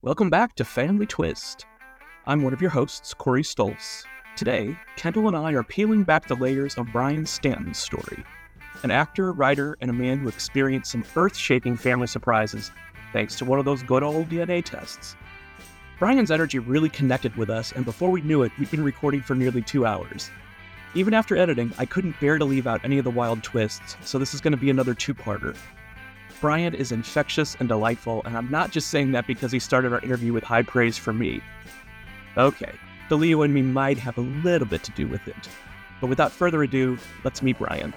Welcome back to Family Twist. I'm one of your hosts, Corey Stoltz. Today, Kendall and I are peeling back the layers of Brian Stanton's story, an actor, writer, and a man who experienced some earth-shaking family surprises thanks to one of those good old DNA tests. Brian's energy really connected with us, and before we knew it, we'd been recording for nearly 2 hours. Even after editing, I couldn't bear to leave out any of the wild twists, so this is going to be another two-parter. Brian is infectious and delightful, and I'm not just saying that because he started our interview with high praise from me. Okay, the Leo in me might have a little bit to do with it. But without further ado, let's meet Brian.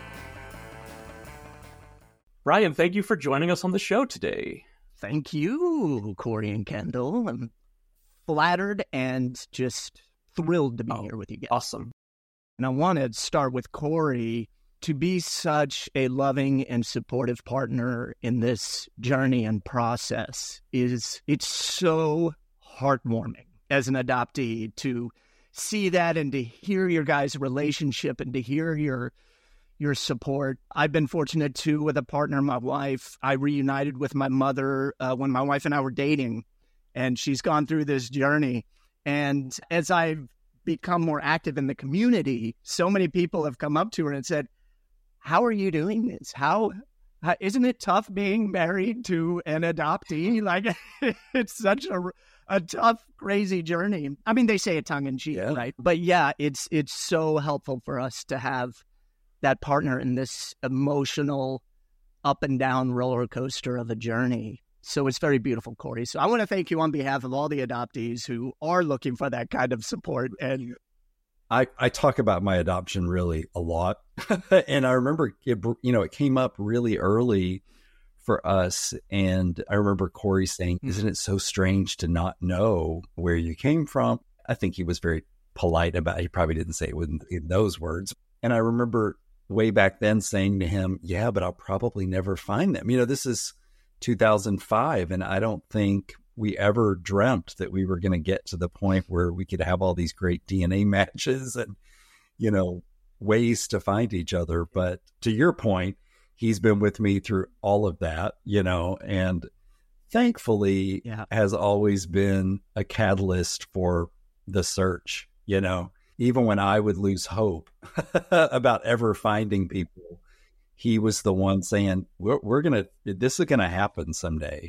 Brian, thank you for joining us on the show today. Thank you, Corey and Kendall. I'm flattered and just thrilled to be here with you guys. Awesome. And I want to start with Corey. To be such a loving and supportive partner in this journey and process it's so heartwarming as an adoptee to see that and to hear your guys' relationship and to hear your support. I've been fortunate too with a partner, my wife. I reunited with my mother when my wife and I were dating, and she's gone through this journey. And as I've become more active in the community, so many people have come up to her and said, "How are you doing this? How isn't it tough being married to an adoptee? Like, it's such a tough, crazy journey." I mean, they say it tongue in cheek, right? But yeah, it's so helpful for us to have that partner in this emotional up and down roller coaster of a journey. So it's very beautiful, Corey. So I want to thank you on behalf of all the adoptees who are looking for that kind of support. And I talk about my adoption really a lot. And I remember, it came up really early for us. And I remember Corey saying, "Isn't it so strange to not know where you came from?" I think he was very polite about it. He probably didn't say it in those words. And I remember way back then saying to him, "Yeah, but I'll probably never find them." This is 2005, and I don't think we ever dreamt that we were going to get to the point where we could have all these great DNA matches and, ways to find each other. But to your point, he's been with me through all of that, and thankfully has always been a catalyst for the search, even when I would lose hope about ever finding people. He was the one saying, this is going to happen someday,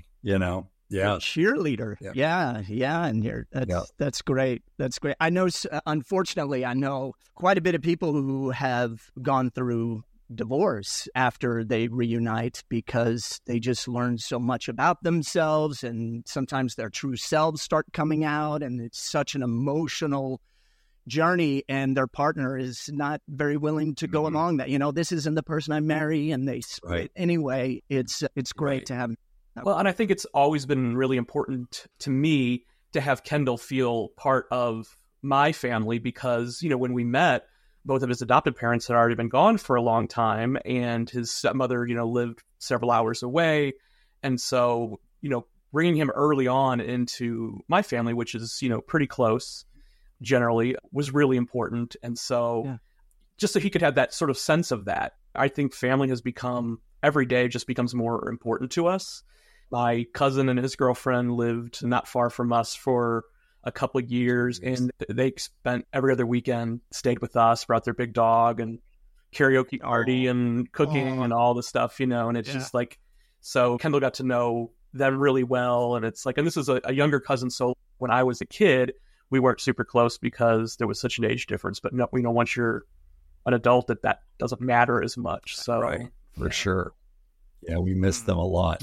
Yeah. Cheerleader. Yeah. And that's great. That's great. I know, unfortunately, quite a bit of people who have gone through divorce after they reunite because they just learn so much about themselves, and sometimes their true selves start coming out, and it's such an emotional journey, and their partner is not very willing to go along that. This isn't the person I marry, and they split anyway. It's great to have. Well, and I think it's always been really important to me to have Kendall feel part of my family because, when we met, both of his adopted parents had already been gone for a long time, and his stepmother, lived several hours away. And so, bringing him early on into my family, which is, pretty close generally, was really important. And so just so he could have that sort of sense of that, I think family has become, every day just becomes more important to us. My cousin and his girlfriend lived not far from us for a couple of years, and they spent every other weekend, stayed with us, brought their big dog and karaoke party and cooking and all the stuff, and it's just like, so Kendall got to know them really well. And it's like, and this is a younger cousin. So when I was a kid, we weren't super close because there was such an age difference, but no, once you're an adult, that doesn't matter as much. So for sure. Yeah. We miss them a lot.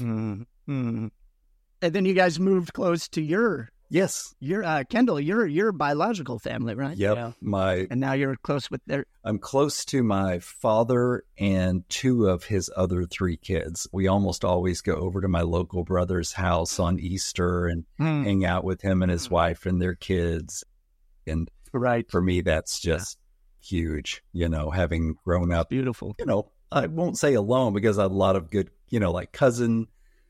And then you guys moved close to your Kendall, your biological family, right? Yep. And now you're close with I'm close to my father and 2 of his other 3 kids. We almost always go over to my local brother's house on Easter and hang out with him and his wife and their kids. And for me, that's just huge, having grown up. Beautiful. I won't say alone because I had a lot of good, like cousin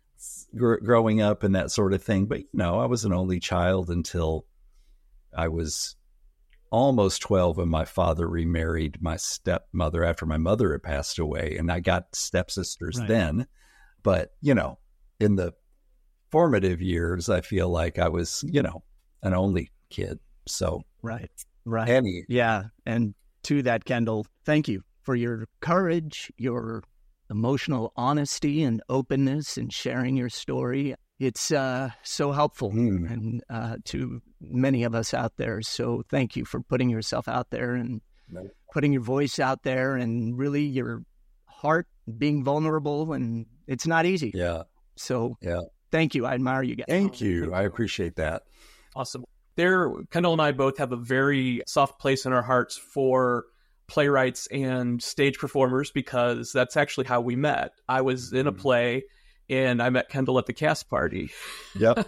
growing up and that sort of thing. But, I was an only child until I was almost 12 when my father remarried my stepmother after my mother had passed away. And I got stepsisters then. But, in the formative years, I feel like I was, an only kid. So, Right. Annie. Yeah. And to that, Kendall, thank you for your courage, your emotional honesty and openness and sharing your story. It's so helpful and to many of us out there. So thank you for putting yourself out there and putting your voice out there and really your heart being vulnerable. And it's not easy. Yeah. So yeah. Thank you. I admire you guys. Thank you. I appreciate that. Awesome. Kendall and I both have a very soft place in our hearts for playwrights and stage performers because that's actually how we met. I was in a play and I met Kendall at the cast party. Yep.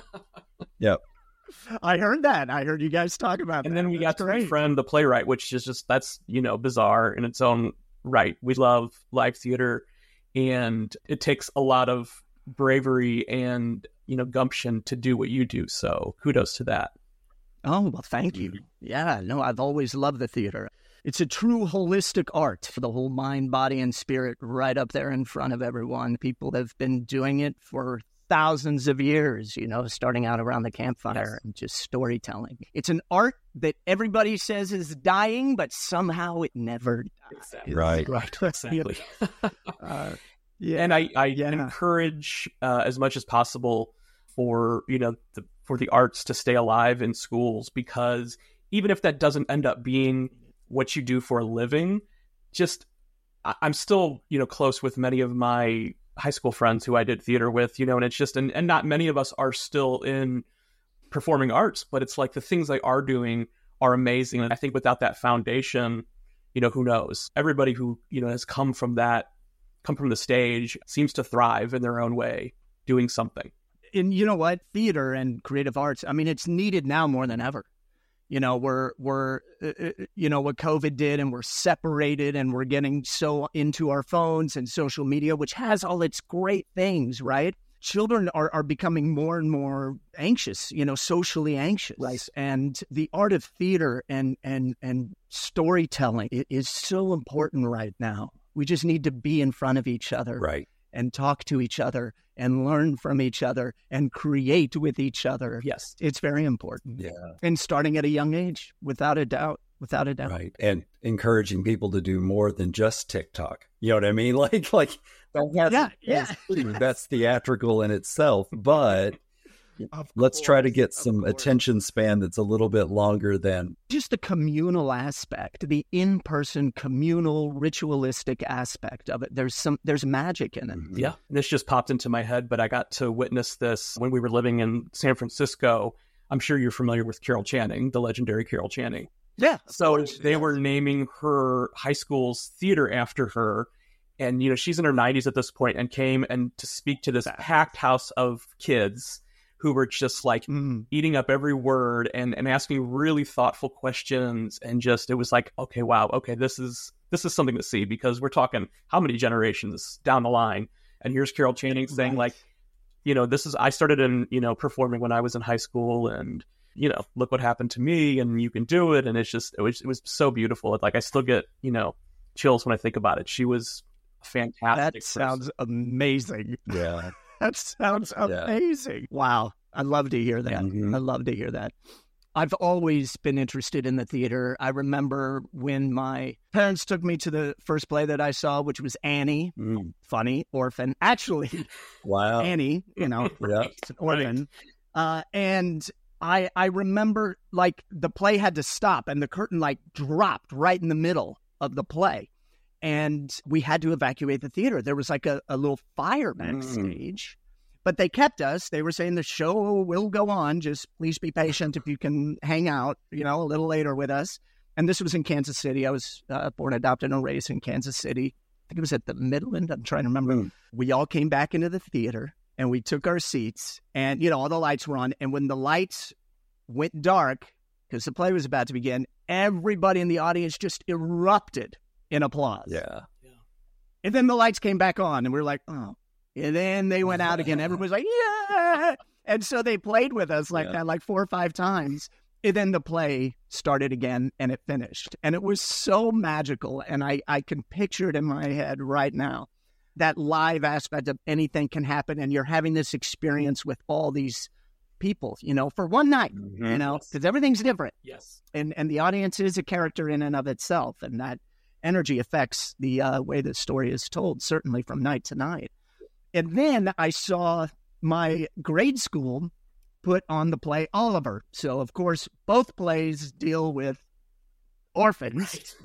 I heard that. I heard you guys talk about that. And then we got to befriend the playwright, which is just, that's, bizarre in its own right. We love live theater and it takes a lot of bravery and, gumption to do what you do. So kudos to that. Oh, well, thank you. Yeah, no, I've always loved the theater. It's a true holistic art for the whole mind, body, and spirit right up there in front of everyone. People have been doing it for thousands of years, starting out around the campfire and just storytelling. It's an art that everybody says is dying, but somehow it never dies. Exactly. Right. Exactly. Yeah. And I encourage as much as possible for, for the arts to stay alive in schools, because even if that doesn't end up being what you do for a living, I'm still, close with many of my high school friends who I did theater with, and it's just, and not many of us are still in performing arts, but it's like the things they are doing are amazing. And I think without that foundation, who knows? Everybody who, has come from the stage seems to thrive in their own way, doing something. And you know what? Theater and creative arts, I mean, it's needed now more than ever. We're what COVID did, and we're separated and we're getting so into our phones and social media, which has all its great things, right? Children are becoming more and more anxious, socially anxious. Right. And the art of theater and storytelling is so important right now. We just need to be in front of each other. Right. And talk to each other and learn from each other and create with each other. Yes. It's very important. Yeah. And starting at a young age, without a doubt. Right. And encouraging people to do more than just TikTok. You know what I mean? That's theatrical in itself, but let's try to get some attention span that's a little bit longer than just the communal aspect, the in-person communal ritualistic aspect of it. There's magic in it. Yeah. This just popped into my head, but I got to witness this when we were living in San Francisco. I'm sure you're familiar with Carol Channing, the legendary Carol Channing. Yeah. So they were naming her high school's theater after her. And, she's in her 90s at this point and came and to speak to this packed house of kids who were just eating up every word and asking really thoughtful questions. And just, it was like, okay, wow. Okay. This is something to see, because we're talking how many generations down the line. And here's Carol Channing saying I started in, performing when I was in high school, and, look what happened to me, and you can do it. And it's just, it was so beautiful. I still get, chills when I think about it. She was fantastic. That sounds amazing. Yeah. That sounds amazing. Yeah. Wow. I'd love to hear that. Mm-hmm. I'd love to hear that. I've always been interested in the theater. I remember when my parents took me to the first play that I saw, which was Annie. Funny, orphan. Actually, wow. Annie, it's an orphan. And I remember the play had to stop and the curtain dropped right in the middle of the play. And we had to evacuate the theater. There was a little fire backstage, but they kept us. They were saying the show will go on. Just please be patient if you can hang out, a little later with us. And this was in Kansas City. I was born, adopted, and raised in Kansas City. I think it was at the Midland. I'm trying to remember. We all came back into the theater and we took our seats, and, all the lights were on. And when the lights went dark, because the play was about to begin, everybody in the audience just erupted in applause. Yeah. And then the lights came back on and we were like, oh. And then they went out again. Everybody's like, yeah. And so they played with us that 4 or 5 times. And then the play started again and it finished. And it was so magical. And I can picture it in my head right now. that live aspect of anything can happen, and you're having this experience with all these people, for one night, because everything's different. Yes. And the audience is a character in and of itself, and that energy affects the way the story is told, certainly from night to night. And then I saw my grade school put on the play Oliver. So, of course, both plays deal with orphans,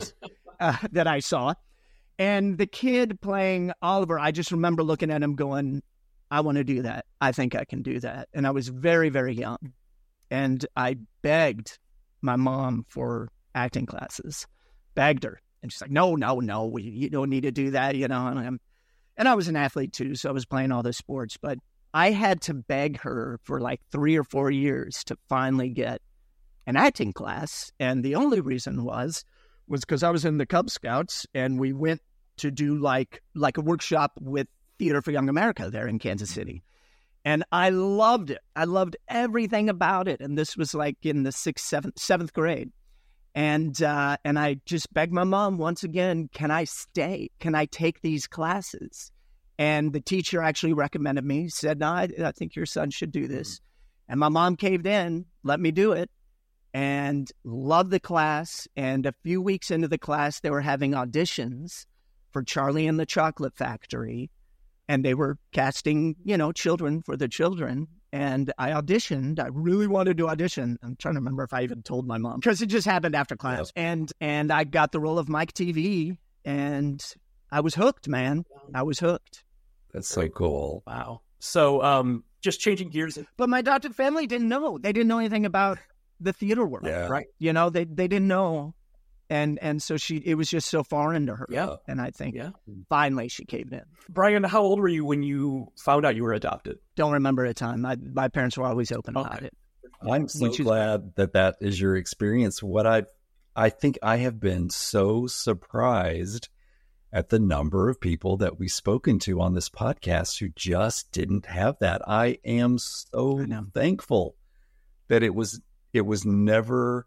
that I saw. And the kid playing Oliver, I just remember looking at him going, I want to do that. I think I can do that. And I was very, very young. And I begged my mom for acting classes, begged her. And she's like, no, you don't need to do that, And I was an athlete too, so I was playing all the sports. But I had to beg her for like 3 or 4 years to finally get an acting class. And the only reason was because I was in the Cub Scouts, and we went to do like a workshop with Theater for Young America there in Kansas City. And I loved it. I loved everything about it. And this was like in the 6th, 7th grade. And I just begged my mom once again, can I stay? Can I take these classes? And the teacher actually recommended me, said, no, I think your son should do this. And my mom caved in, let me do it, and loved the class. And a few weeks into the class, they were having auditions for Charlie and the Chocolate Factory. And they were casting, children for the children. And I auditioned. I really wanted to audition. I'm trying to remember if I even told my mom, because it just happened after class. Yep. And I got the role of Mike TV, and I was hooked, man. I was hooked. That's so cool. Wow. So just changing gears. But my adopted family didn't know. They didn't know anything about the theater world. Yeah. Right. They didn't know. And so it was just so foreign to her. Yeah. And I think finally she caved in. Brian, how old were you when you found out you were adopted? Don't remember a time. My parents were always open about it. I'm so glad that is your experience. What I think I have been so surprised at the number of people that we've spoken to on this podcast who just didn't have that. I am so thankful that it was never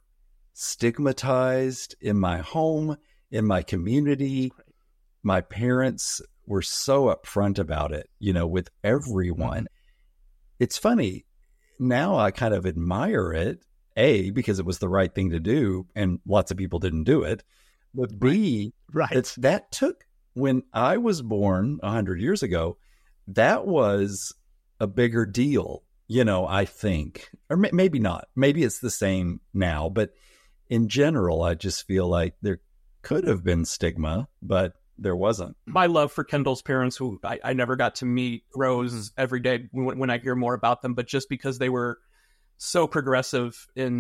stigmatized in my home, in my community. My parents were so upfront about it, with everyone. It's funny. Now I kind of admire it, A, because it was the right thing to do, and lots of people didn't do it. But B, that took, when I was born 100 years ago, that was a bigger deal, I think. Or maybe not. Maybe it's the same now. But in general, I just feel like there could have been stigma, but there wasn't. My love for Kendall's parents, who I never got to meet, grows every day when I hear more about them. But just because they were so progressive in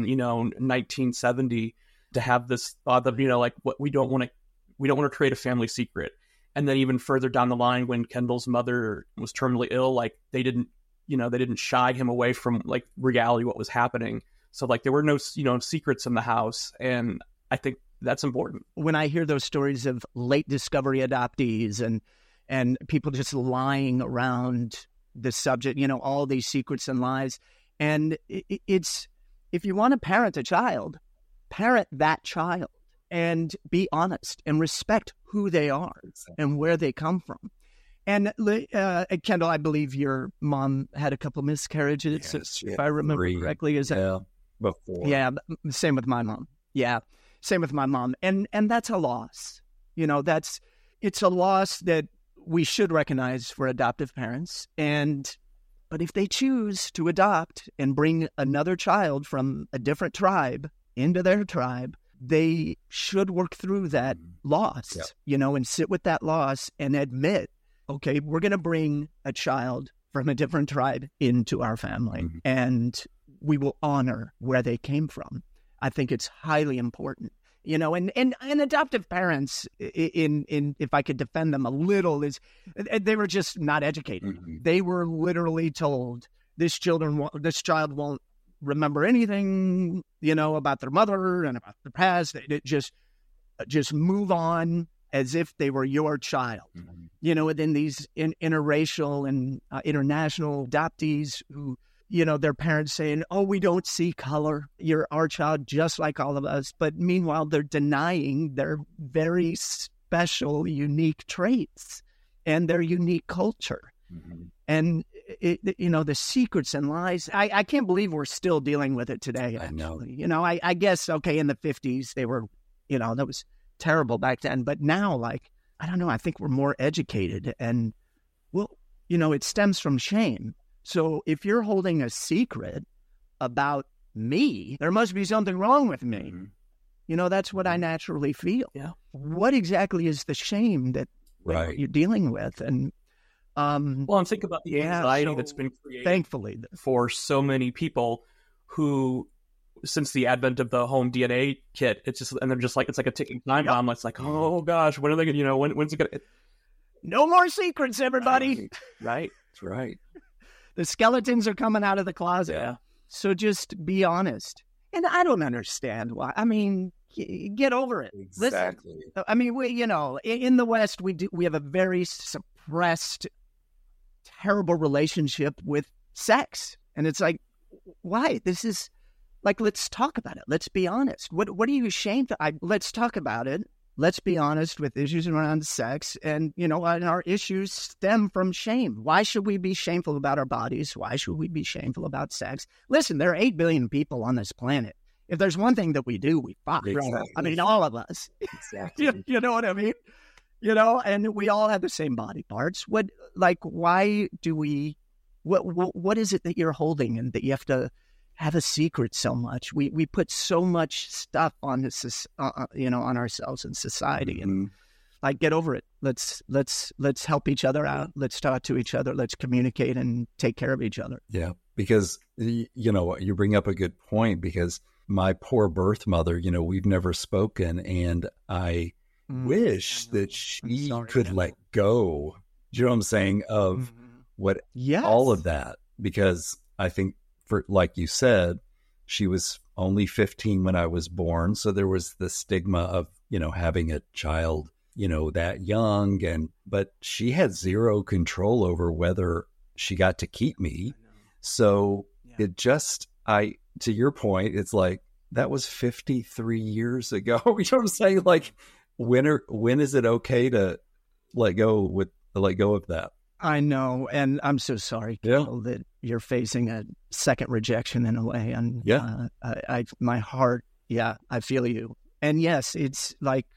1970, to have this thought of what we don't want to create a family secret. And then even further down the line, when Kendall's mother was terminally ill, they didn't shy him away from reality, what was happening. So there were no secrets in the house, and I think that's important. When I hear those stories of late discovery adoptees and people just lying around the subject, all these secrets and lies, and it's, if you want to parent a child, parent that child and be honest and respect who they are and where they come from. And Kendall, I believe your mom had a couple miscarriages, if I remember correctly. Is that before? Yeah, same with my mom. Yeah, same with my mom. And that's a loss. It's a loss that we should recognize for adoptive parents. But if they choose to adopt and bring another child from a different tribe into their tribe, they should work through that loss, and sit with that loss and admit, okay, we're going to bring a child from a different tribe into our family, and we will honor where they came from. I think it's highly important, and adoptive parents, in if I could defend them a little, is they were just not educated. They were literally told this child won't remember anything, about their mother and about their past. Just move on as if they were your child. And then these interracial and international adoptees who, their parents saying, oh, we don't see color. You're our child just like all of us. But meanwhile, they're denying their very special, unique traits. and their unique culture. And, the secrets and lies, I can't believe we're still dealing with it today. Actually. I know. I guess, okay, in the 50s, they were, that was terrible back then. But now, like, I don't know, I think we're more educated. And, well, it stems from shame. So if you're holding a secret about me, there must be something wrong with me. That's what I naturally feel. Yeah. What exactly is the shame that you're dealing with? And and think about the anxiety that's been created, thankfully, for so many people who, since the advent of the home DNA kit, it's like a ticking time bomb. It's like, oh gosh, when are they gonna, when's it gonna? No more secrets, everybody. Right. That's right. The skeletons are coming out of the closet. Yeah. So just be honest. And I don't understand why. I mean, get over it. Exactly. Listen, I mean, in the West, we have a very suppressed, terrible relationship with sex. And it's like, why? This is like, let's talk about it. Let's be honest. What are you ashamed of? Let's talk about it. Let's be honest with issues around sex. And, and our issues stem from shame. Why should we be shameful about our bodies? Why should we be shameful about sex? Listen, there are 8 billion people on this planet. If there's one thing that we do, we fuck. Exactly. I mean, all of us. Exactly. You know what I mean? And we all have the same body parts. Why do we, what is it that you're holding and that you have to have a secret so much? We put so much stuff on this, on ourselves and society, and get over it. Let's help each other out. Let's talk to each other. Let's communicate and take care of each other. Yeah, because you bring up a good point, because my poor birth mother, we've never spoken, and I wish that she could let go. Do you know what I'm saying? Of all of that, because I think, like you said, she was only 15 when I was born. So there was the stigma of, having a child, that young. But she had zero control over whether she got to keep me. So it just, to your point, it's like, that was 53 years ago. You know what I'm saying? Like, when is it okay to let go of that? I know, and I'm so sorry, Kendall, that you're facing a second rejection in a way. And my heart, I feel you. And yes, it's like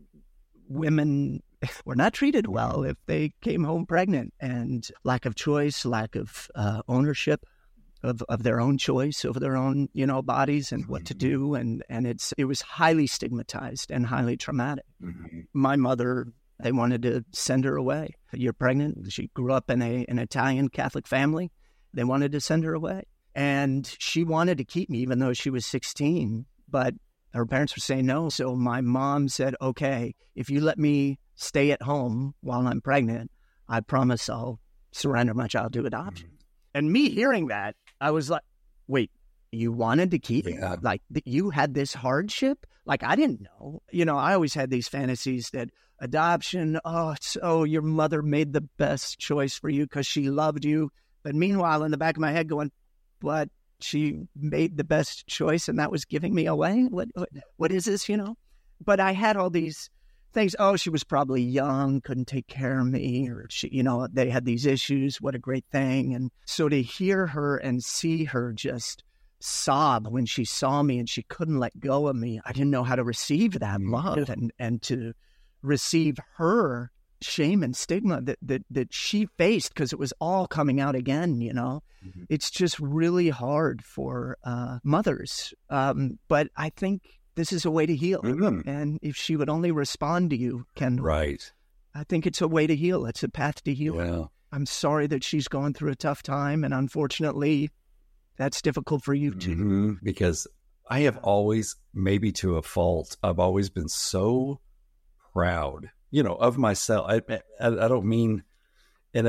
women were not treated well if they came home pregnant, and lack of choice, lack of ownership of their own choice over their own, bodies and what to do. And it was highly stigmatized and highly traumatic. My mother, they wanted to send her away. You're pregnant. She grew up in an Italian Catholic family. They wanted to send her away. And she wanted to keep me even though she was 16. But her parents were saying no. So my mom said, okay, if you let me stay at home while I'm pregnant, I promise I'll surrender my child to adoption. And me hearing that, I was like, wait, you wanted to keep me? Like, you had this hardship? Like, I didn't know. I always had these fantasies that adoption, your mother made the best choice for you because she loved you. But meanwhile, in the back of my head going, but she made the best choice and that was giving me away? What is this, But I had all these things. Oh, she was probably young, couldn't take care of me, or she, they had these issues. What a great thing. And so to hear her and see her just sob when she saw me and she couldn't let go of me, I didn't know how to receive that love and to receive her shame and stigma that she faced, because it was all coming out again, It's just really hard for mothers. But I think this is a way to heal. And if she would only respond to you, Kendall, right, I think it's a way to heal. It's a path to heal. Yeah. I'm sorry that she's going through a tough time, and unfortunately, that's difficult for you too. Because I have always, maybe to a fault, I've always been so proud, of myself. I don't mean in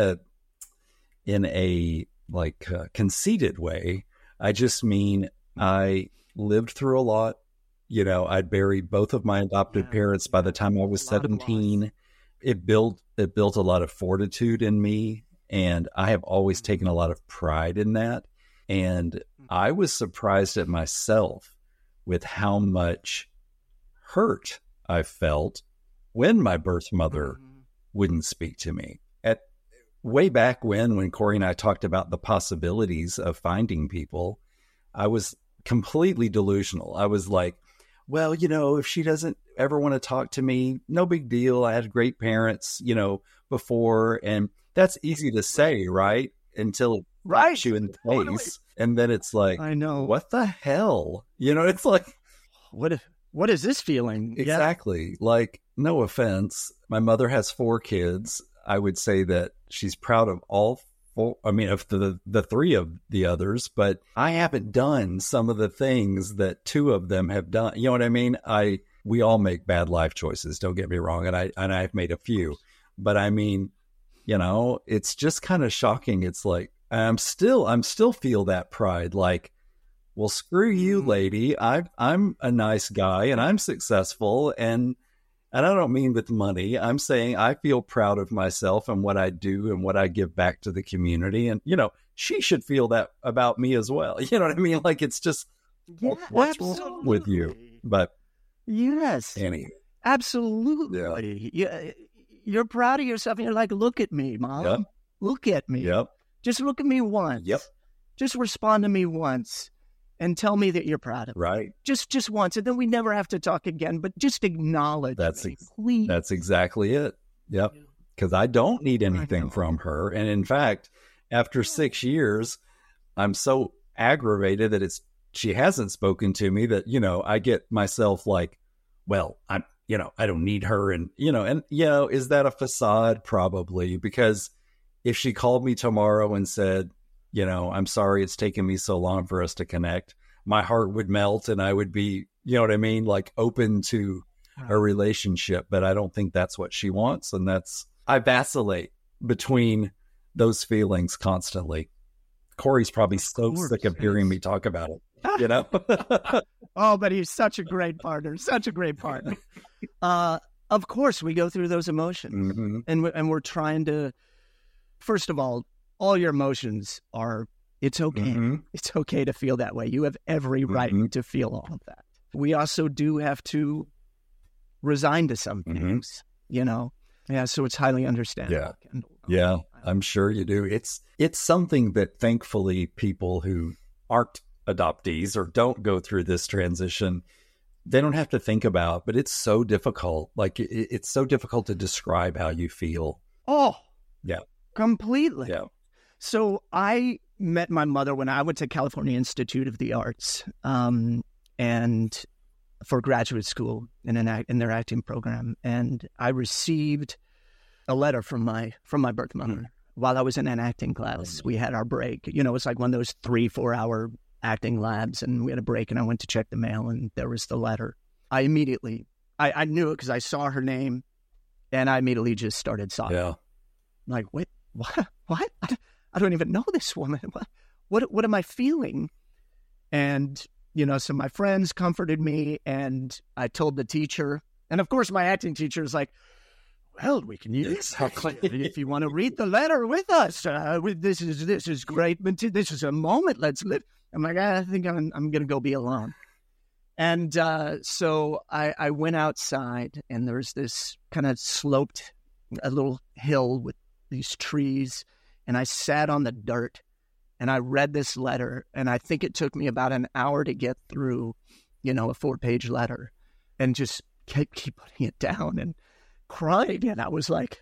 a conceited way. I just mean I lived through a lot. I'd buried both of my adopted parents by the time I was 17. It built a lot of fortitude in me, and I have always taken a lot of pride in that. And I was surprised at myself with how much hurt I felt when my birth mother wouldn't speak to me. way back when Corey and I talked about the possibilities of finding people, I was completely delusional. I was like, well, if she doesn't ever want to talk to me, no big deal. I had great parents, before. And that's easy to say, right? Until it bites you in the face. And then it's like, I know. What the hell? It's like, what is this feeling? Exactly. Yeah. Like, no offense. My mother has 4 kids. I would say that she's proud of all 4. I mean, of the 3 of the others, but I haven't done some of the things that 2 of them have done. You know what I mean? We all make bad life choices. Don't get me wrong. And I've made a few, but I mean, it's just kind of shocking. It's like, I'm still feel that pride. Like, well, screw you, lady. I'm a nice guy and I'm successful. And I don't mean with money. I'm saying I feel proud of myself and what I do and what I give back to the community. And, she should feel that about me as well. You know what I mean? Like, it's just, what's wrong with you? But yes, Annie. Absolutely. Yeah. You're proud of yourself. And you're like, look at me, Mom. Yep. Look at me. Yep. Just look at me once. Yep. Just respond to me once and tell me that you're proud of me. Right. Just once. And then we never have to talk again, but just acknowledge me, please. That's exactly it. Yep. Because I don't need anything from her. And in fact, after 6 years, I'm so aggravated that she hasn't spoken to me that, I get myself like, well, I don't need her. And, is that a facade? Probably, because if she called me tomorrow and said, I'm sorry it's taken me so long for us to connect, my heart would melt and I would be, like open to a relationship. But I don't think that's what she wants. And I vacillate between those feelings constantly. Corey's probably so sick of hearing me talk about it, Oh, but he's such a great partner, Of course, we go through those emotions, mm-hmm. and we're trying to. First of all your emotions it's okay. Mm-hmm. It's okay to feel that way. You have every right mm-hmm. to feel all of that. We also do have to resign to some things, Yeah, so it's highly understandable. Yeah, I'm sure you do. It's something that thankfully people who aren't adoptees or don't go through this transition, they don't have to think about, but it's so difficult. Like, it's so difficult to describe how you feel. Oh, yeah. Completely. Yeah. So I met my mother when I went to California Institute of the Arts, and for graduate school in their acting program, and I received a letter from my birth mother while I was in an acting class. We had our break. It's like one of those 3-4 hour acting labs, and we had a break, and I went to check the mail, and there was the letter. I immediately, I knew it because I saw her name, and I immediately just started sobbing. Yeah. Like, wait, what? I don't even know this woman. What am I feeling? And, so my friends comforted me, and I told the teacher, and of course my acting teacher is like, well, we can use if you want to read the letter with us. This is great. This is a moment. Let's live. I'm like, I think I'm going to go be alone. And so I went outside, and there's this kind of sloped, a little hill with these trees, and I sat on the dirt, and I read this letter, and I think it took me about an hour to get through, a 4-page letter, and just keep putting it down and crying. And I was like,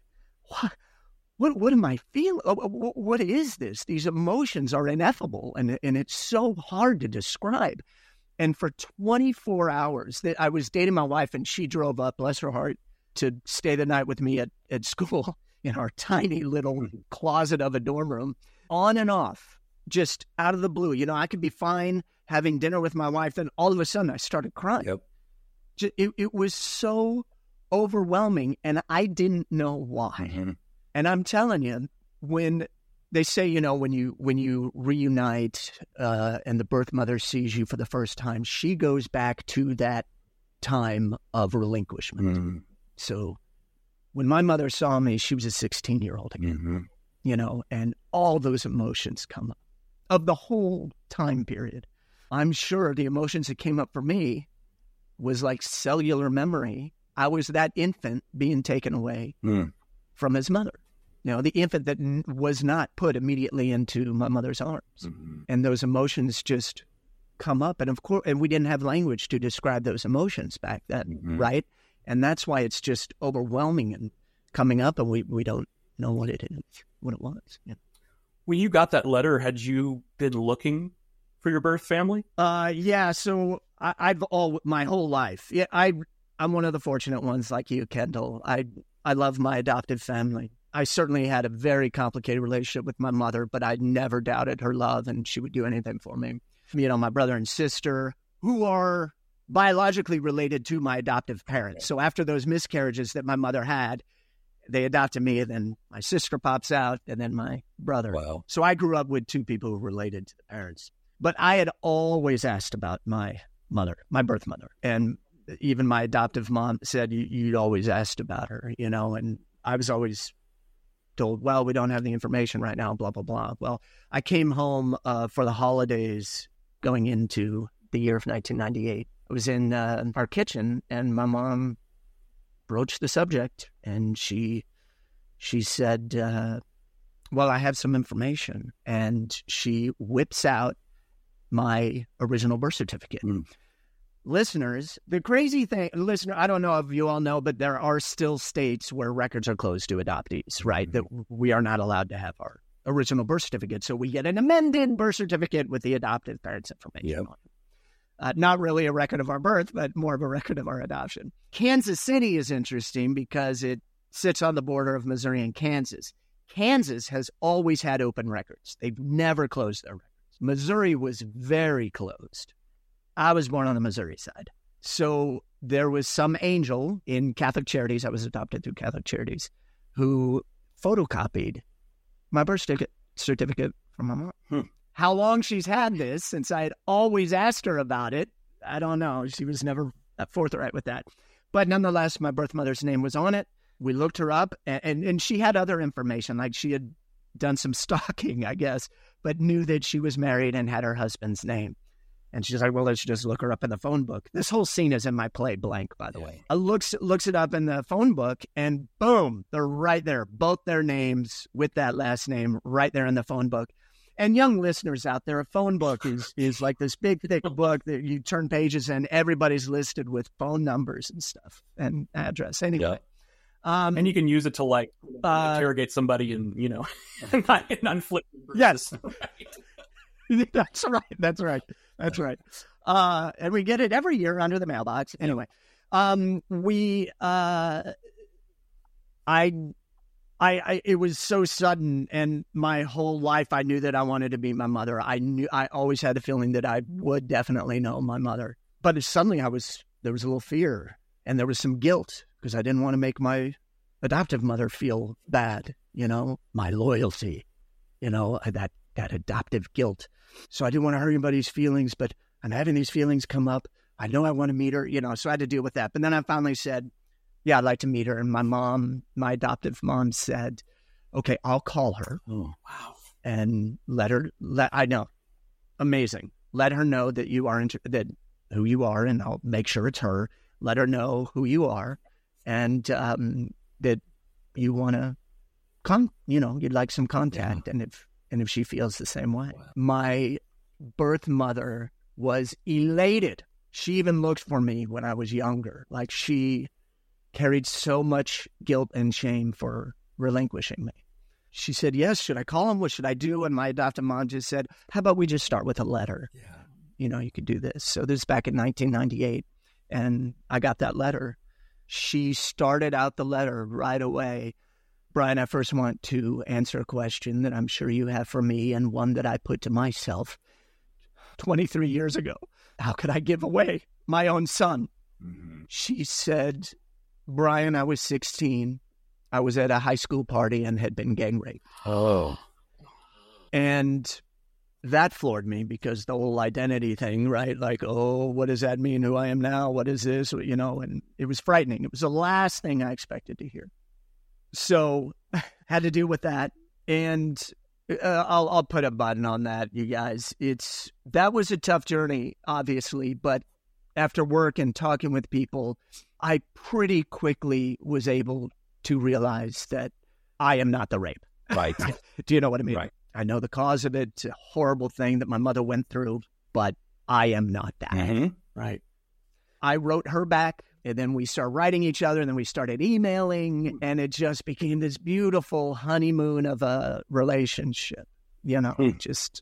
what am I feeling? What is this? These emotions are ineffable, and it's so hard to describe. And for 24 hours, I was dating my wife, and she drove up, bless her heart, to stay the night with me at school in our tiny little closet of a dorm room, on and off, just out of the blue. I could be fine having dinner with my wife, then all of a sudden I started crying. Yep. It was so overwhelming, and I didn't know why. Mm-hmm. And I'm telling you, when they say, when you reunite and the birth mother sees you for the first time, she goes back to that time of relinquishment. Mm-hmm. So when my mother saw me, she was a 16-year-old again, and all those emotions come up of the whole time period. I'm sure the emotions that came up for me was like cellular memory. I was that infant being taken away from his mother, the infant that was not put immediately into my mother's arms. And those emotions just come up. And of course, and we didn't have language to describe those emotions back then, right? And that's why it's just overwhelming and coming up, and we don't know what it was. Yeah. When you got that letter, had you been looking for your birth family? Yeah. So I've my whole life. Yeah, I'm one of the fortunate ones like you, Kendall. I love my adoptive family. I certainly had a very complicated relationship with my mother, but I never doubted her love, and she would do anything for me. My brother and sister, who are biologically related to my adoptive parents. So after those miscarriages that my mother had, they adopted me, and then my sister pops out, and then my brother. Wow. So I grew up with two people who were related to the parents. But I had always asked about my mother, my birth mother. And even my adoptive mom said, you'd always asked about her, and I was always told, well, we don't have the information right now, blah, blah, blah. Well, I came home for the holidays going into the year of 1998. I was in our kitchen, and my mom broached the subject, and she said, well, I have some information. And she whips out my original birth certificate. Listeners, the crazy thing, I don't know if you all know, but there are still states where records are closed to adoptees, right? That we are not allowed to have our original birth certificate. So we get an amended birth certificate with the adoptive parents' information on it. Not really a record of our birth, but more of a record of our adoption. Kansas City is interesting because it sits on the border of Missouri and Kansas. Kansas has always had open records. They've never closed their records. Missouri was very closed. I was born on the Missouri side. So there was some angel in Catholic Charities, I was adopted through Catholic Charities, who photocopied my birth certificate from my mom. How long she's had this, since I had always asked her about it, I don't know. She was never forthright with that. But nonetheless, my birth mother's name was on it. We looked her up, and she had other information, like she had done some stalking, I guess, but knew that she was married and had her husband's name. And she's like, well, let's just look her up in the phone book. This whole scene is in my play, Blank, by the way. I looks it up in the phone book, and boom, they're right there. Both their names with that last name right there in the phone book. And young listeners out there, a phone book is like this big, thick book that you turn pages and everybo's listed with phone numbers and stuff and address. Anyway. Yeah. And you can use it to interrogate somebody and, not unflip. Yes. Right. That's right. And we get it every year under the mailbox. Anyway, it was so sudden, and my whole life I knew that I wanted to meet my mother. I always had the feeling that I would definitely know my mother. But suddenly there was a little fear, and there was some guilt because I didn't want to make my adoptive mother feel bad, my loyalty, that adoptive guilt. So I didn't want to hurt anybody's feelings, but I'm having these feelings come up. I know I want to meet her, so I had to deal with that. But then I finally said, yeah, I'd like to meet her. And my adoptive mom said, okay, I'll call her. Oh, wow. And I know. Amazing. Let her know that you are, that who you are, and I'll make sure it's her. Let her know who you are, and that you want to come, you'd like some contact. Yeah. And if she feels the same way. Wow. My birth mother was elated. She even looked for me when I was younger. Like, she carried so much guilt and shame for relinquishing me. She said, yes, should I call him? What should I do? And my adoptive mom just said, how about we just start with a letter? Yeah. You could do this. So this is back in 1998, and I got that letter. She started out the letter right away. Brian, I first want to answer a question that I'm sure you have for me, and one that I put to myself 23 years ago. How could I give away my own son? Mm-hmm. She said, Brian, I was 16. I was at a high school party and had been gang raped. Oh. And that floored me, because the whole identity thing, right? Like, oh, what does that mean? Who I am now? What is this? And it was frightening. It was the last thing I expected to hear. So had to deal with that. And I'll put a button on that, you guys. That was a tough journey, obviously, but after work and talking with people, I pretty quickly was able to realize that I am not the rape. Right. Do you know what I mean? Right. I know the cause of it. It's a horrible thing that my mother went through, but I am not that. Mm-hmm. Right. I wrote her back, and then we started writing each other, and then we started emailing, and it just became this beautiful honeymoon of a relationship, just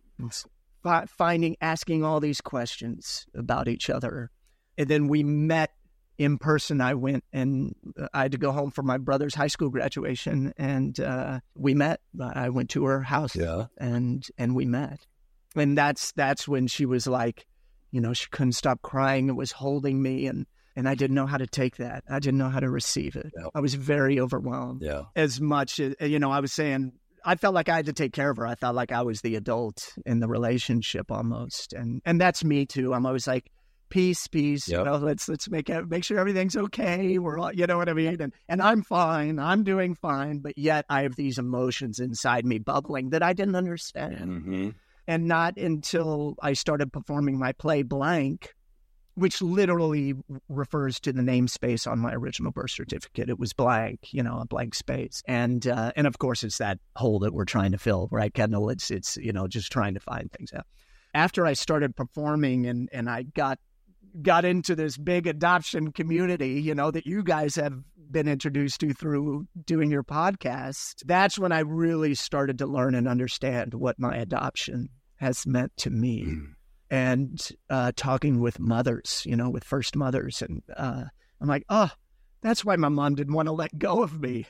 asking all these questions about each other. And then we met in person. I went and I had to go home for my brother's high school graduation, and we met. I went to her house, and we met. And that's when she was like, she couldn't stop crying and was holding me, and I didn't know how to take that. I didn't know how to receive it. Yep. I was very overwhelmed. Yeah. As much as, I was saying, I felt like I had to take care of her. I felt like I was the adult in the relationship almost. And that's me too. I'm always like, peace. Yep. Let's make sure everything's okay. We're all, you know what I mean? And I'm fine. I'm doing fine. But yet I have these emotions inside me bubbling that I didn't understand. Mm-hmm. And not until I started performing my play Blank, which literally refers to the namespace on my original birth certificate. It was blank, a blank space. And of course, it's that hole that we're trying to fill, right, Kendall? It's just trying to find things out. After I started performing and I got into this big adoption community, that you guys have been introduced to through doing your podcast, that's when I really started to learn and understand what my adoption has meant to me. And talking with mothers, with first mothers. And I'm like, oh, that's why my mom didn't want to let go of me.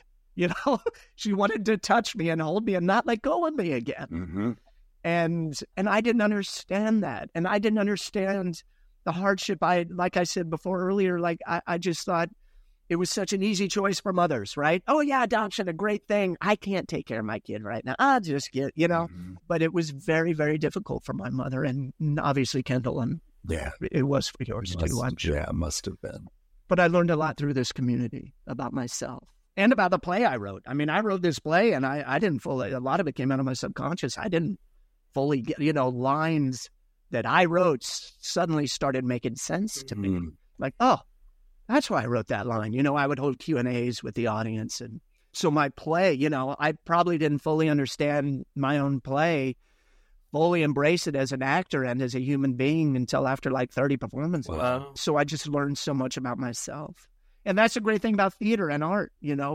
She wanted to touch me and hold me and not let go of me again. Mm-hmm. And I didn't understand that. And I didn't understand the hardship. Like I said before earlier, like I just thought it was such an easy choice for mothers, right? Oh yeah, adoption, a great thing. I can't take care of my kid right now. I'll just get, Mm-hmm. But it was very, very difficult for my mother, and obviously Kendall, and it was for yours too, I'm sure. Yeah, it must have been. But I learned a lot through this community about myself and about the play I wrote. I mean, I wrote this play, and I didn't fully. A lot of it came out of my subconscious. I didn't fully get, lines that I wrote suddenly started making sense to me. Like, oh, that's why I wrote that line. I would hold Q&As with the audience. And so my play, I probably didn't fully understand my own play, fully embrace it as an actor and as a human being until after like 30 performances. Wow. So I just learned so much about myself. And that's a great thing about theater and art.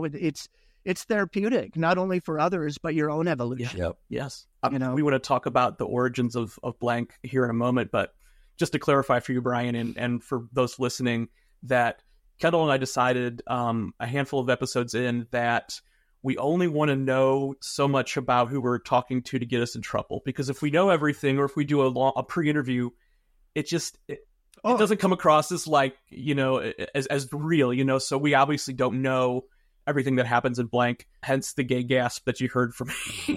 It's therapeutic, not only for others, but your own evolution. Yep. Yes. We want to talk about the origins of Blank here in a moment, but just to clarify for you, Brian, and for those listening, that Kendall and I decided a handful of episodes in that we only want to know so much about who we're talking to get us in trouble. Because if we know everything, or if we do a pre-interview, it doesn't come across as like, as real, so we obviously don't know everything that happens in Blank, hence the gay gasp that you heard from me.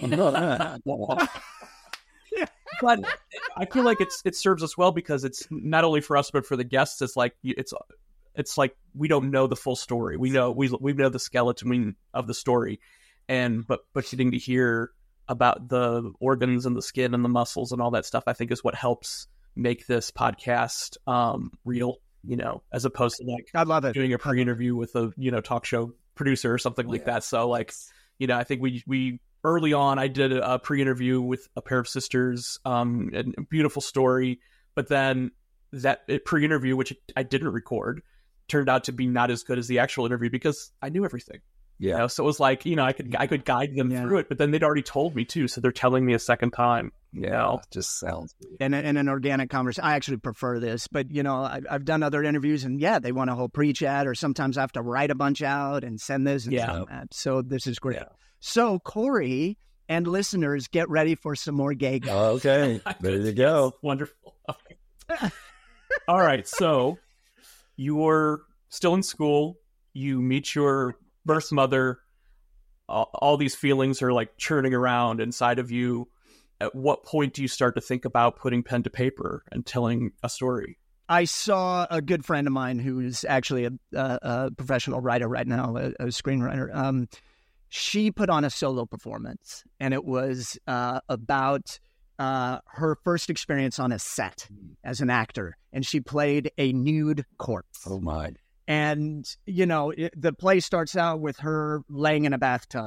But I feel like it serves us well because it's not only for us, but for the guests. It's like it's like we don't know the full story. We know the skeleton of the story, but getting to hear about the organs and the skin and the muscles and all that stuff, I think is what helps make this podcast real. As opposed to like I love it doing a pre-interview with a talk show producer or something like that. So like I think we early on I did a pre-interview with a pair of sisters, and a beautiful story, but then that pre-interview, which I didn't record, turned out to be not as good as the actual interview because I knew everything. Yeah. So it was like, I could guide them through it, but then they'd already told me too. So they're telling me a second time. Yeah. It just sounds. And an organic conversation. I actually prefer this, but I've done other interviews and they want a whole pre-chat, or sometimes I have to write a bunch out and send this and send that. So this is great. Yeah. So Corey and listeners, get ready for some more gay guys. Okay. There you go. Wonderful. Okay. All right. So you're still in school. You meet your birth mother. All these feelings are like churning around inside of you. At what point do you start to think about putting pen to paper and telling a story? I saw a good friend of mine who is actually a professional writer right now, a screenwriter. She put on a solo performance, and it was about her first experience on a set as an actor, and she played a nude corpse. Oh, my. And, the play starts out with her laying in a bathtub,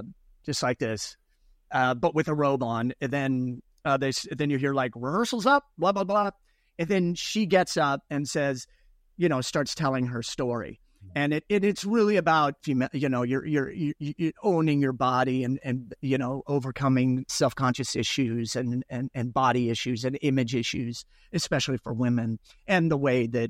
just like this, but with a robe on. And then then you hear like, rehearsal's up, blah, blah, blah. And then she gets up and says, starts telling her story. And it's really about, you're owning your body and overcoming self-conscious issues and body issues and image issues, especially for women, and the way that,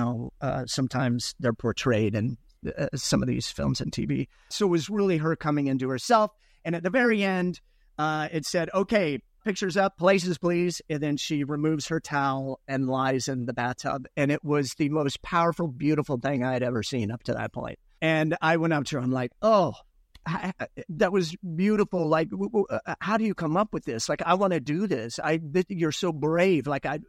sometimes they're portrayed in some of these films and TV. So it was really her coming into herself. And at the very end, it said, okay, pictures up, places please. And then she removes her towel and lies in the bathtub. And it was the most powerful, beautiful thing I had ever seen up to that point. And I went up to her, I'm like, oh, that was beautiful. Like, how do you come up with this? Like, I want to do this. You're so brave.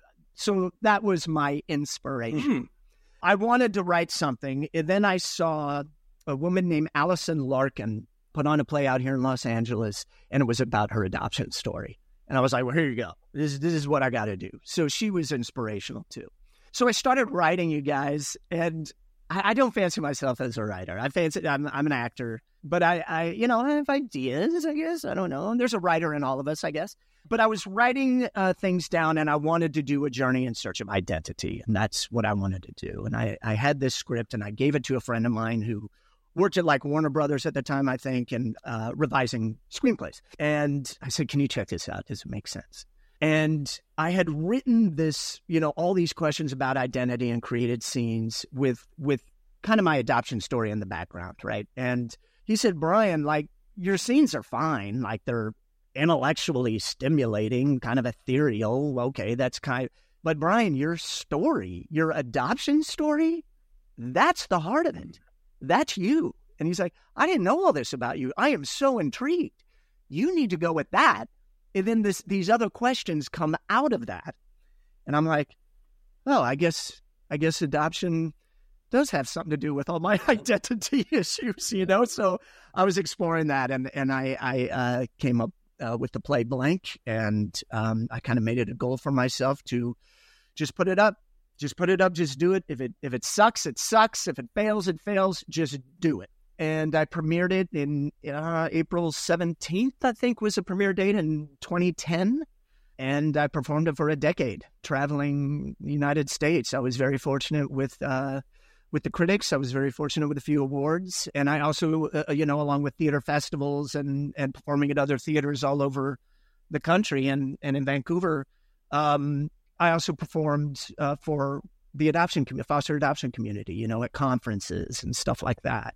So that was my inspiration. Mm-hmm. I wanted to write something. And then I saw a woman named Allison Larkin put on a play out here in Los Angeles, and it was about her adoption story. And I was like, well, here you go. This is what I got to do. So she was inspirational too. So I started writing, you guys, and I don't fancy myself as a writer. I'm an actor, but I have ideas, I guess. I don't know. There's a writer in all of us, I guess. But I was writing things down, and I wanted to do a journey in search of identity. And that's what I wanted to do. And I had this script, and I gave it to a friend of mine who worked at like Warner Brothers at the time, I think, and revising screenplays. And I said, can you check this out? Does it make sense? And I had written this, all these questions about identity and created scenes with kind of my adoption story in the background, right? And he said, Brian, like, your scenes are fine. Like, they're intellectually stimulating, kind of ethereal. Okay, but Brian, your story, your adoption story, that's the heart of it. That's you. And he's like, I didn't know all this about you. I am so intrigued. You need to go with that. And then these other questions come out of that. And I'm like, well, I guess adoption does have something to do with all my identity issues, So I was exploring that, and I came up with the play Blank, and I kind of made it a goal for myself to just put it up. Just put it up, just do it. If it sucks, it sucks. If it fails, it fails. Just do it. And I premiered it in April 17th, I think was the premiere date in 2010. And I performed it for a decade, traveling the United States. I was very fortunate with the critics. I was very fortunate with a few awards. And I also, along with theater festivals and performing at other theaters all over the country and in Vancouver, I also performed for the foster adoption community, at conferences and stuff like that.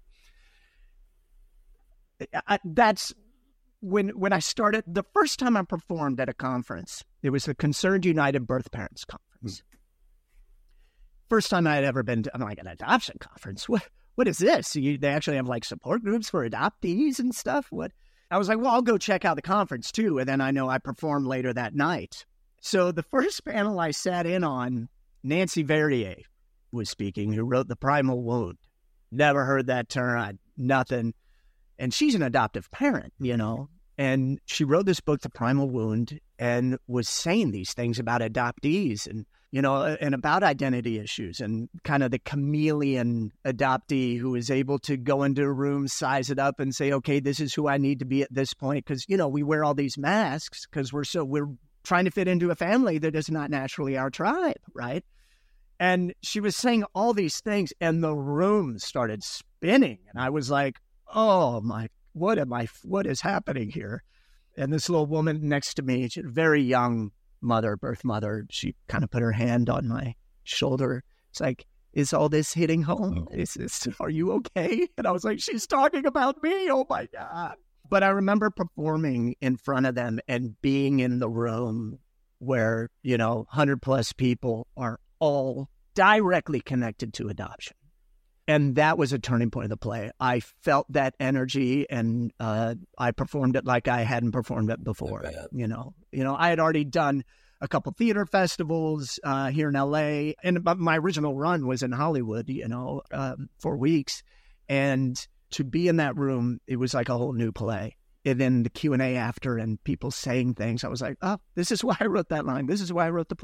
That's when I started. The first time I performed at a conference, it was the Concerned United Birth Parents Conference. First time I had ever been to, I'm like, an adoption conference. What is this? They actually have like support groups for adoptees and stuff. What? I was like, well, I'll go check out the conference too. And then I know I performed later that night. So the first panel I sat in on, Nancy Verrier was speaking, who wrote The Primal Wound. Never heard that term, nothing. And she's an adoptive parent, and she wrote this book, The Primal Wound, and was saying these things about adoptees and, and about identity issues, and kind of the chameleon adoptee who is able to go into a room, size it up and say, okay, this is who I need to be at this point. Because, we wear all these masks because we're trying to fit into a family that is not naturally our tribe, right? And she was saying all these things, and the room started spinning. And I was like, oh my, what is happening here? And this little woman next to me, she's a very young birth mother, she kind of put her hand on my shoulder. It's like, is all this hitting home? Are you okay? And I was like, she's talking about me. Oh my God. But I remember performing in front of them and being in the room where, 100 plus people are all directly connected to adoption. And that was a turning point of the play. I felt that energy, and I performed it like I hadn't performed it before. I had already done a couple theater festivals here in LA, and my original run was in Hollywood, 4 weeks. And to be in that room, it was like a whole new play. And then the Q&A after, and people saying things, I was like, oh, this is why I wrote that line. This is why I wrote the play.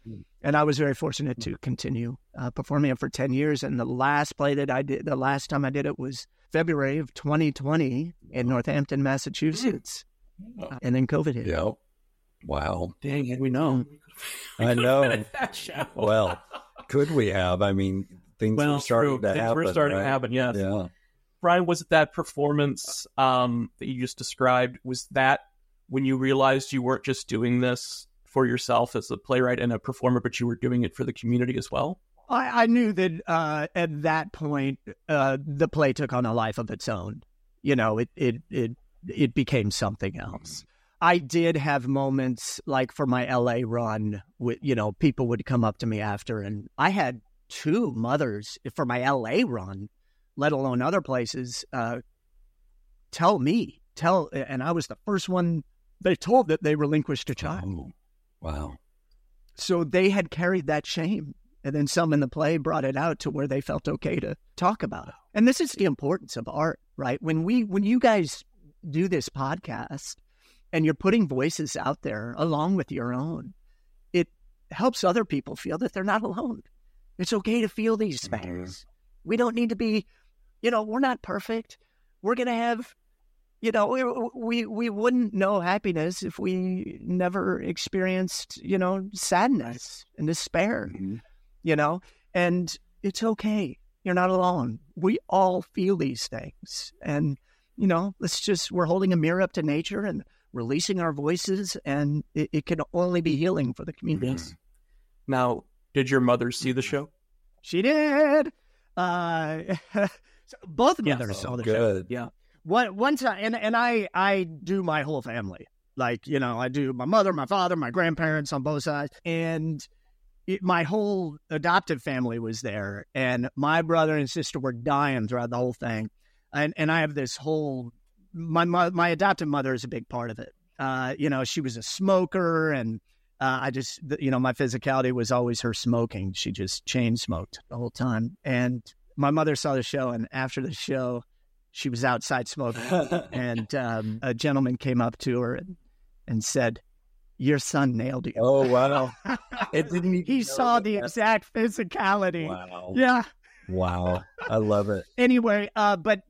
And I was very fortunate to continue performing it for 10 years. And the last play that I did, the last time I did it was February of 2020 in Northampton, Massachusetts. And then COVID hit. Yeah. Wow. Dang it, we know. I know. Well, could we have? I mean, things were starting to happen. Things were starting to happen, yes. Yeah. Brian, was it that performance that you just described? Was that when you realized you weren't just doing this for yourself as a playwright and a performer, but you were doing it for the community as well? I knew that at that point, the play took on a life of its own. You know, it became something else. I did have moments like for my LA run, people would come up to me after, and I had 2 mothers for my LA run, let alone other places, and I was the first one they told that they relinquished a child. Oh, wow. So they had carried that shame. And then some in the play brought it out to where they felt okay to talk about it. And this is the importance of art, right? When you guys do this podcast and you're putting voices out there along with your own, it helps other people feel that they're not alone. It's okay to feel these things. We don't need to be, we're not perfect. We're going to have, we wouldn't know happiness if we never experienced, sadness and despair. And it's okay. You're not alone. We all feel these things. And, we're holding a mirror up to nature and releasing our voices, and it can only be healing for the community. Yes. Now, did your mother see the show? She did. Both mothers saw the show. Yeah. One time, and I do my whole family. Like, I do my mother, my father, my grandparents on both sides. And my whole adoptive family was there, and my brother and sister were dying throughout the whole thing. And I have this whole, my adoptive mother is a big part of it. She was a smoker, and my physicality was always her smoking. She just chain smoked the whole time. And my mother saw the show, and after the show, she was outside smoking. And a gentleman came up to her and said, "Your son nailed you." Oh, wow. He saw the exact physicality. Wow. Yeah. Wow. I love it. Anyway, but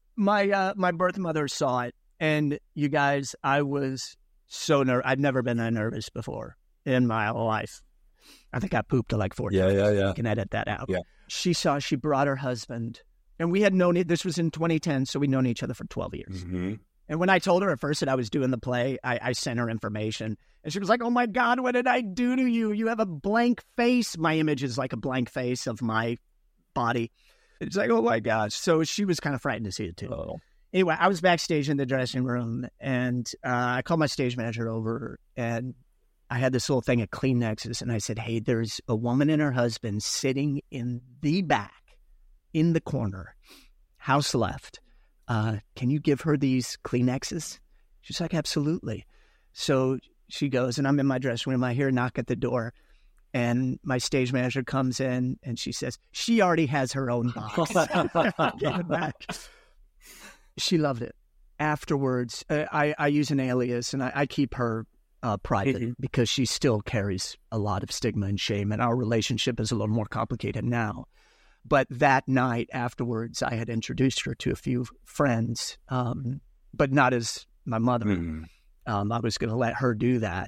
my birth mother saw it, and you guys, I was so nervous. I'd never been that nervous before in my life. I think I pooped like 4 times. Yeah. You can edit that out. Yeah. She brought her husband, and we had known it. This was in 2010, so we'd known each other for 12 years. Mm-hmm. And when I told her at first that I was doing the play, I sent her information. And she was like, "Oh, my God, what did I do to you? You have a blank face." My image is like a blank face of my body. It's like, oh, my gosh. So she was kind of frightened to see it, too. Oh. Anyway, I was backstage in the dressing room, and I called my stage manager over, and I had this little thing of Kleenexes, and I said, "Hey, there's a woman and her husband sitting in the back, in the corner, house left. Can you give her these Kleenexes?" She's like, "Absolutely." So she goes, and I'm in my dressing room. I hear a knock at the door, and my stage manager comes in, and she says, she already has her own box. Give it back. She loved it. Afterwards, I use an alias, and I keep her private because she still carries a lot of stigma and shame, and our relationship is a little more complicated now. But that night afterwards, I had introduced her to a few friends, but not as my mother. Mm-hmm. I was going to let her do that.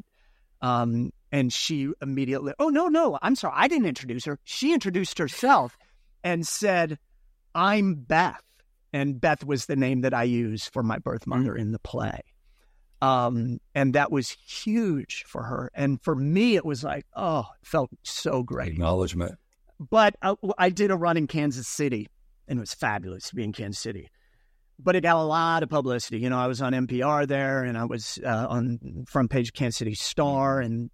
And she immediately, "Oh, no, I'm sorry. I didn't introduce her." She introduced herself and said, "I'm Beth." And Beth was the name that I used for my birth mother in the play. And that was huge for her. And for me, it was like, it felt so great. Acknowledgement. But I did a run in Kansas City, and it was fabulous to be in Kansas City. But it got a lot of publicity. I was on NPR there, and I was on front page of Kansas City Star, and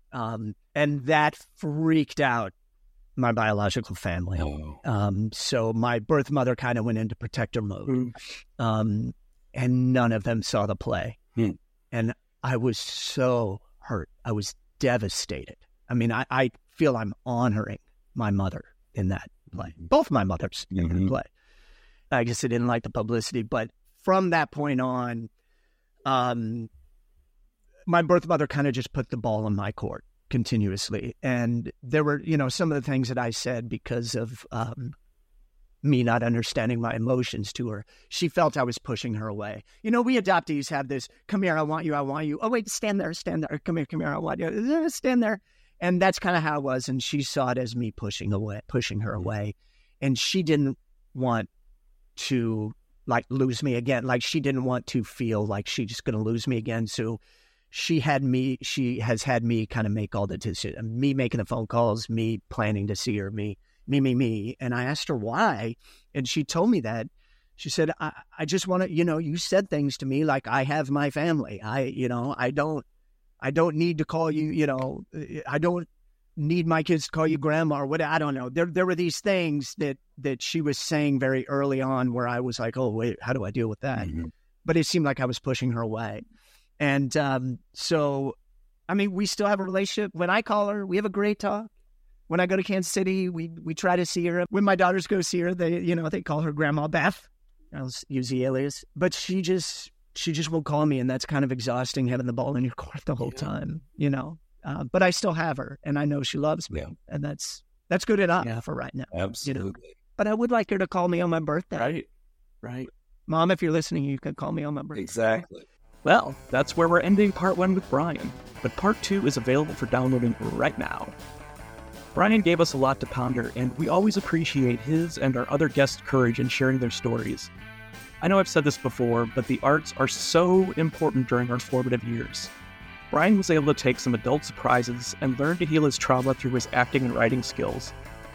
that freaked out my biological family. Oh. So my birth mother kind of went into protector mode, and none of them saw the play. And I was so hurt. I was devastated. I mean, I feel I'm honoring my mother in that play. Both my mothers in that play. I guess I didn't like the publicity, but from that point on, my birth mother kind of just put the ball in my court. continuously. And there were, some of the things that I said because of me not understanding my emotions to her. She felt I was pushing her away. We adoptees have this, come here, I want you. Oh, wait, stand there. Come here, I want you. Stand there. And that's kind of how it was. And she saw it as me pushing her away. And she didn't want to lose me again. She didn't want to feel like she's just going to lose me again. So she has had me kind of make all the decisions, me making the phone calls, me planning to see her, me. And I asked her why. And she told me that. She said, I just want to, you said things to me like I have my family. I don't need to call you, I don't need my kids to call you grandma or what. I don't know. There were these things that she was saying very early on where I was like, oh, wait, how do I deal with that? Mm-hmm. But it seemed like I was pushing her away. And so, we still have a relationship. When I call her, we have a great talk. When I go to Kansas City, we try to see her. When my daughters go see her, they call her Grandma Beth. I'll use the alias. But she just won't call me, and that's kind of exhausting, having the ball in your court the whole time, But I still have her, and I know she loves me, and that's good enough for right now. Absolutely. But I would like her to call me on my birthday. Right. Mom, if you're listening, you can call me on my birthday. Exactly. Well, that's where we're ending part 1 with Brian, but part 2 is available for downloading right now. Brian gave us a lot to ponder, and we always appreciate his and our other guests' courage in sharing their stories. I know I've said this before, but the arts are so important during our formative years. Brian was able to take some adult surprises and learn to heal his trauma through his acting and writing skills.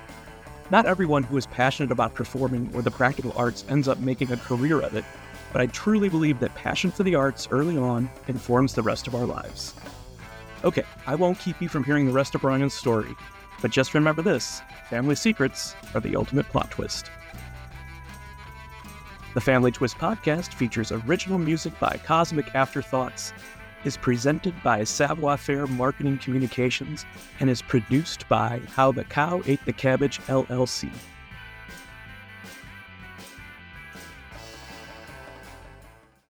Not everyone who is passionate about performing or the practical arts ends up making a career of it, but I truly believe that passion for the arts early on informs the rest of our lives. Okay, I won't keep you from hearing the rest of Brian's story, but just remember this: family secrets are the ultimate plot twist. The Family Twist podcast features original music by Cosmic Afterthoughts, is presented by Savoir Faire Marketing Communications, and is produced by How the Cow Ate the Cabbage, LLC.